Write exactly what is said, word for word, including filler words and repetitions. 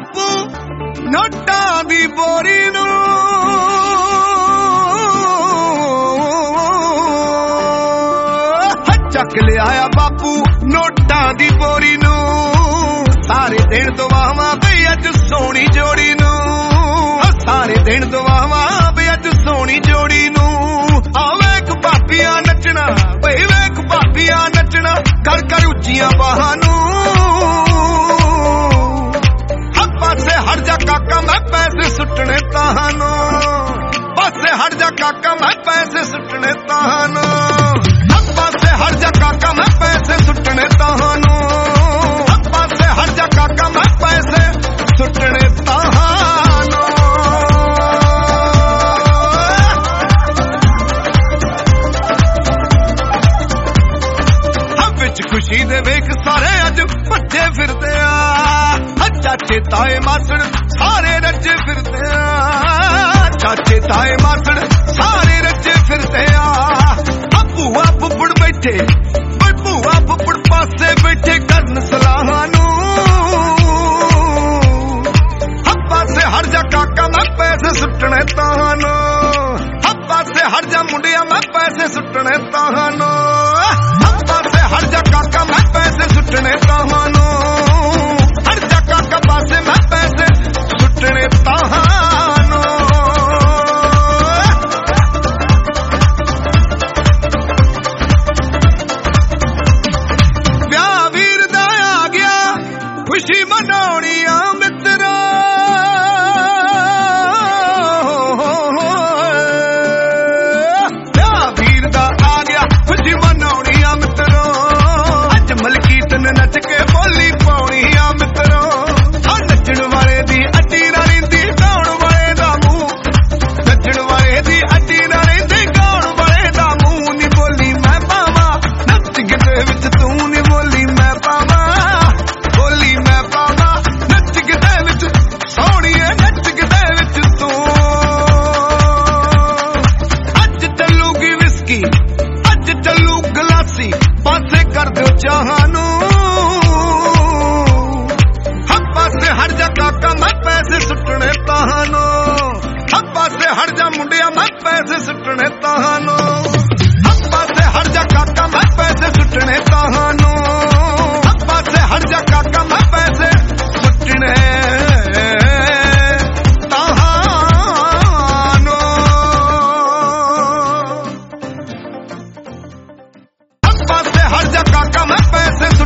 ਬਾਪੂ ਨੋਟਾਂ ਦੀ ਬੋਰੀ ਨੂੰ ਚੱਕ ਲਿਆਇਆ ਬਾਪੂ ਨੋਟਾਂ ਦੀ ਬੋਰੀ ਨੂੰ ਸਾਰੇ ਦਿਨ ਦੁਆਵਾਂ ਬਈ ਅੱਜ ਸੋਹਣੀ ਜੋੜੀ ਨੂੰ ਸਾਰੇ ਦਿਨ ਦੁਆਵਾਂ ਬਈ ਅੱਜ ਸੋਹਣੀ ਜੋੜੀ ਨੂੰ ਆ ਵੇਖ ਭਾਬੀਆਂ ਨੱਚਣਾ ਬਈ ਵੇਖ ਭਾਬੀਆਂ ਨੱਚਣਾ ਕਰ ਕਰ ਉੱਚੀਆਂ ਬਾਹਾਂ ਨੂੰ ਹੱਥ ਪਾਸੇ ਹਟ ਜਾ ਕਾਕਾ ਮੈਂ ਪੈਸੇ ਸੁੱਟਣੇ ਤੁਹਾਨੂੰ ਪਾਸੇ ਹਟ ਜਾ ਕਾਕਾ ਮੈਂ ਪੈਸੇ ਸੁੱਟਣੇ ਤੁਹਾਨੂੰ ਹੱਥ ਪਾਸੇ ਹਟ ਜਾ ਕਾਕਾ ਮੈਂ ਪੈਸੇ ਸੁੱਟਣੇ ਤੁਹਾਨੂੰ ਹੱਥ ਪਾਸੇ ਹਟ ਜਾ ਕਾਕਾ ਮੈਂ ਪੈਸੇ ਸੁੱਟਣੇ ਤੁਹਾਨੂੰ ਹੱਥ ਵਿੱਚ ਖੁਸ਼ੀ ਦੇ ਵੇਖ ਸਾਰੇ ਅੱਜ ਭੱਜੇ ਫਿਰਦੇ ਆ ਚਾਚੇ ਤਾਏ ਮਾਸੜ ਸਾਰੇ ਰੱਜੇ ਫਿਰਦੇ ਆ ਚਾਚੇ ਤਾਏ ਮਾਸੜ ਸਾਰੇ ਰੱਜੇ ਫਿਰਦੇ ਆ ਭੂਆ ਫੁੱਫੜ ਬੈਠੇ ਓਏ ਭੂਆ ਫੁੱਫੜ ਪਾਸੇ ਬੈਠੇ ਕਰਨ ਸਲਾਹਾਂ ਨੂੰ ਹੱਥ ਪਾਸੇ ਹਟ ਜਾ ਕਾਕਾ ਮੈਂ ਪੈਸੇ ਸੁੱਟਣੇ ਤੁਹਾਨੂੰ ਹੱਥ ਪਾਸੇ ਹਟ ਜਾ ਮੁੰਡਿਆ ਮੈਂ ਪੈਸੇ ਸੁੱਟਣੇ ਤੁਹਾਨੂੰ ਹੱਥ ਪਾਸੇ ਹਟ ਜਾ ਕਾਕਾ ਮੈਂ ਪੈਸੇ ਸੁੱਟਣੇ ਤੁਹਾਨੂੰ ਹਟ ਜਾ ਕਾਕਾ ਪਾਸੇ ਮੈਂ ਪੈਸੇ ਸੁੱਟਣੇ ਤੁਹਾਨੂੰ ਵਿਆਹ ਵੀਰ ਦਾ ਆ ਗਿਆ ਖੁਸ਼ੀ ਮਨਾਉਣੀ ਆ ਮਿੱਤਰਾ ਵਿਆਹ ਵੀਰ ਦਾ ਆ ਗਿਆ ਖੁਸ਼ੀ ਮਨਾਉਣੀ ਆ ਮਿੱਤਰੋ ਅੱਜ ਮਲਕੀਤ ਨੇ ਨੱਚ ਕੇ ਬੋਲੀ ਪਾਉਣੀ ਆ ਮਿੱਤਰੋ ਆ ਨੱਚਣ ਵਾਲੇ ਦੀ ਅੱਡੀ ਨਾ ਰਹਿੰਦੀ ਗਾਉਣ ਵਾਲੇ ਦਾ ਮੂੰਹ ਨੱਚਣ ਵਾਲੇ ਦੀ ਅੱਡੀ ਨਾ ਰਹਿੰਦੀ ਗਾਉਣ ਵਾਲੇ ਦਾ ਮੂੰਹ ਨੀ ਬੋਲੀ ਮੈਂ ਪਾਵਾਂ ਨੱਚ ਗਿੱਧੇ ਵਿੱਚ ਤੂੰ ਨੀ ਬੋਲੀ ਮੈਂ ਪਾਵਾਂ ਬੋਲੀ ਮੈਂ ਪਾਵਾਂ ਨੱਚ ਗਿੱਧੇ ਵਿੱਚ ਸੋਹਣੀਏ ਨੱਚ ਗਿੱਧੇ ਵਿੱਚ ਤੂੰ ਅੱਜ ਚੱਲੂਗੀ ਵਿਸਕੀ ਅੱਜ ਚੱਲੂ ਗਲਾਸੀ ਪਾਸੇ ਕਰ ਦਿਓ ਚਾਹਾਂ ਨੂੰ ਹੱਥ ਪਾਸੇ ਹਟ ਜਾ ਕਾਕਾ ਮੈਂ ਪੈਸੇ ਸੁੱਟਣੇ ਤੁਹਾਨੂੰ ਹੱਥ ਪਾਸੇ ਹਟ ਜਾ ਮੁੰਡਿਆ ਮੈਂ ਪੈਸੇ ਸੁੱਟਣੇ ਤੁਹਾਨੂੰ ਹੱਥ ਪਾਸੇ ਹਟ ਜਾ ਕਾਕਾ ਮੈਂ ਪੈਸੇ ਸੁੱਟਣੇ ਤੁਹਾਨੂੰ ਹੱਥ ਪਾਸੇ ਹਟ ਜਾ ਕਾਕਾ ਮੈਂ ਪੈਸੇ ਸੁੱਟਣੇ ਤੁਹਾਨੂੰ ਹੱਥ ਪਾਸੇ ਹਟ ਜਾ ਕਾਕਾ ਮੈਂ ਪੈਸੇ